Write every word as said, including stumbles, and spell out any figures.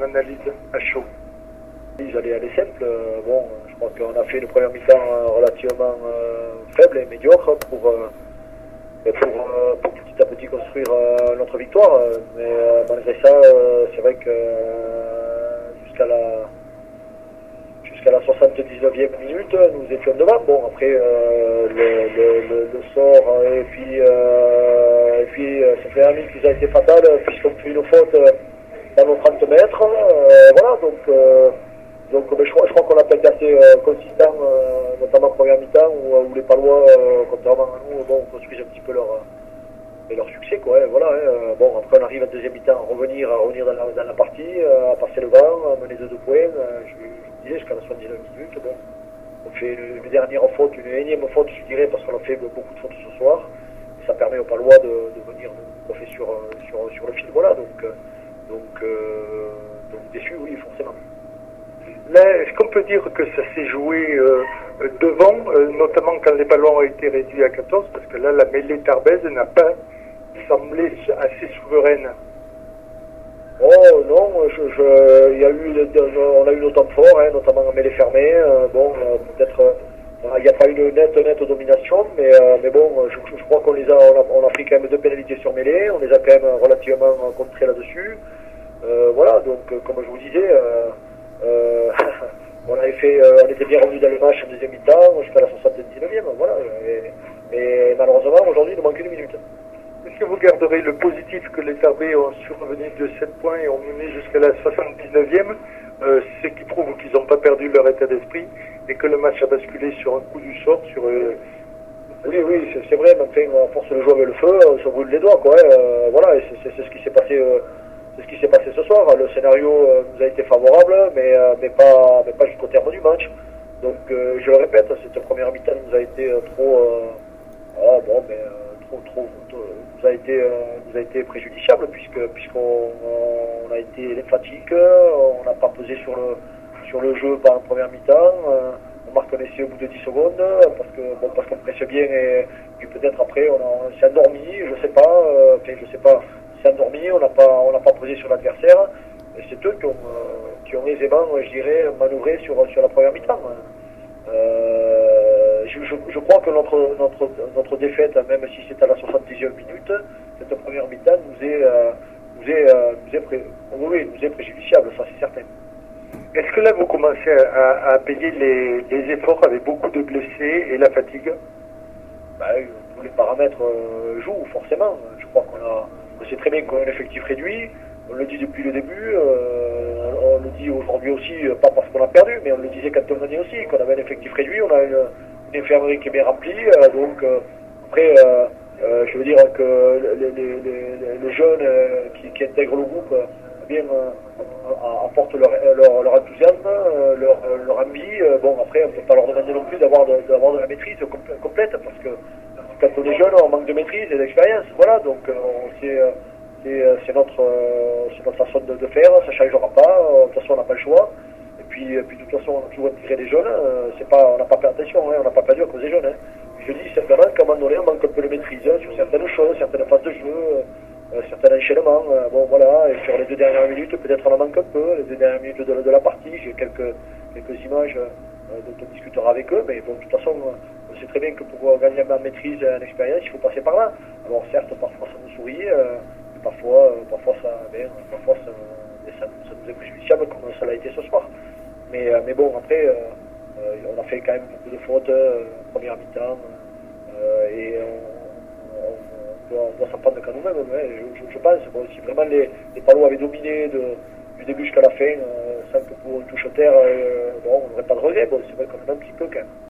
analyse à chaud? Elle est, elle est simple. Bon, je crois qu'on a fait une première mi-temps relativement euh, faible et médiocre pour, euh, pour, euh, pour petit à petit construire euh, notre victoire. Mais euh, malgré ça, euh, c'est vrai que euh, jusqu'à la jusqu'à la soixante-dix-neuvième minute, nous étions devant. Bon, après, euh, le, le, le, le sort et puis, euh, et puis euh, cette dernière minute qui a été fatale puisqu'on fait une faute dans nos trente mètres. Euh, voilà, donc... Euh, Donc ben, je crois, je crois qu'on a pas été assez euh, consistant, euh, notamment en première mi-temps, où, où les Palois, euh, contrairement à nous, bon, construisent un petit peu leur, euh, leur succès. Quoi, hein, voilà, hein. Bon, après on arrive en deuxième mi-temps à revenir, à revenir dans la, dans la partie, euh, à passer le vent, à mener de deux points. Euh, je, je vous disais, jusqu'à la soixante-dix-neuf minutes. Bon, on fait une, une dernière faute, une énième faute, je dirais, parce qu'on a fait beaucoup de fautes ce soir. Et ça permet aux Palois de, de venir nous coiffer sur, sur, sur le fil. Voilà, donc, donc, euh, donc déçu, oui, forcément. Là, est-ce qu'on peut dire que ça s'est joué euh, devant, euh, notamment quand les ballons ont été réduits à quatorze, parce que là, la mêlée tarbaise n'a pas semblé assez souveraine? Oh non, je, je, y a eu, on a eu nos temps forts, hein, notamment en mêlée fermée. Euh, bon, euh, peut-être, euh, il n'y a pas eu une nette, nette domination, mais, euh, mais bon, je, je crois qu'on les a, on a, on a pris quand même deux pénalités sur mêlée, on les a quand même relativement contrés là-dessus. Euh, voilà, donc comme je vous disais. Euh, Euh, on avait fait, euh, on était bien revenu dans le match en deuxième mi-temps jusqu'à la soixante-dix-neuvième, voilà. Et, et malheureusement aujourd'hui il nous manque une minute. Est-ce que vous garderez le positif que les Tarbais ont survenu de sept points et ont mené jusqu'à la soixante-dix-neuvième, euh, ce qui prouve qu'ils n'ont pas perdu leur état d'esprit et que le match a basculé sur un coup du sort, sur... Euh... Oui, oui, c'est vrai, mais enfin, à force de jouer avec le feu, on se brûle les doigts, quoi. Euh, voilà, et c'est ce qui s'est passé... Euh, C'est ce qui s'est passé ce soir. Le scénario euh, nous a été favorable, mais, euh, mais pas, mais pas jusqu'au terme du match. Donc, euh, je le répète, cette première mi-temps nous a été euh, trop, euh, ah, bon, mais, euh, trop, trop, trop, nous a été, euh, nous a été préjudiciable puisque, puisqu'on on a été lymphatique, on n'a pas pesé sur le, sur le jeu par la première mi-temps. Euh, on marque un essai au bout de dix secondes parce que, bon, parce qu'on presse bien et puis peut-être après on, on s'est endormi, je sais pas, euh, enfin, je sais pas. s'est endormi, on n'a pas, on n'a pas posé sur l'adversaire, et c'est eux qui ont, euh, qui ont aisément, je dirais, manœuvré sur, sur la première mi-temps. Euh, je, je, je crois que notre, notre, notre défaite, même si c'est à la soixante-dixième minute, cette première mi-temps nous est, euh, nous est, euh, nous est, pré, oui, nous est préjudiciable, ça c'est certain. Est-ce que là vous commencez à, à payer les, les efforts avec beaucoup de blessés et la fatigue? Ben, tous les paramètres euh, jouent forcément. Je crois qu'on a On sait très bien qu'on a un effectif réduit, on le dit depuis le début, euh, on le dit aujourd'hui aussi, pas parce qu'on a perdu, mais on le disait quand on gagnait aussi, qu'on avait un effectif réduit, on a une, une infirmerie qui est bien remplie, euh, donc euh, après, euh, euh, je veux dire que les, les, les, les jeunes euh, qui, qui intègrent le groupe euh, bien, euh, apportent leur, leur, leur enthousiasme, euh, leur, leur envie. Euh, bon, après, on ne peut pas leur demander non plus d'avoir de, d'avoir de la maîtrise complète, parce que quand on est jeune, on manque de maîtrise et d'expérience. Voilà, donc euh, c'est notre, euh, notre façon de, de faire, ça ne changera pas. Euh, de toute façon, on n'a pas le choix. Et puis, et puis de toute façon, on a toujours intégré des jeunes. Euh, c'est pas, on n'a pas fait attention, hein, on n'a pas perdu à cause des jeunes. Hein. Je dis simplement qu'à un moment donné, on manque un peu de maîtrise hein, sur certaines choses, certaines phases de jeu, euh, certains enchaînements. Euh, bon, voilà, et sur les deux dernières minutes, peut-être on en manque un peu. Les deux dernières minutes de, de la partie, j'ai quelques, quelques images euh, dont on discutera avec eux, mais bon, de toute façon. On sait très bien que pour gagner en maîtrise et en expérience, il faut passer par là. Alors certes, parfois ça nous sourit, euh, mais parfois, euh, parfois, ça, ben, parfois ça, ça, ça nous est préjudiciable comme ça l'a été ce soir. Mais, euh, mais bon, après, euh, euh, on a fait quand même beaucoup de fautes, euh, première mi-temps, euh, et on, on, on doit, doit s'en prendre qu'à nous-mêmes. Ouais, je, je, je pense, bon, si vraiment les, les Palois avaient dominé de, du début jusqu'à la fin, euh, sans que pour une touche à terre, euh, bon, on n'aurait pas de regret. Bon, c'est vrai qu'on en a un petit peu quand même.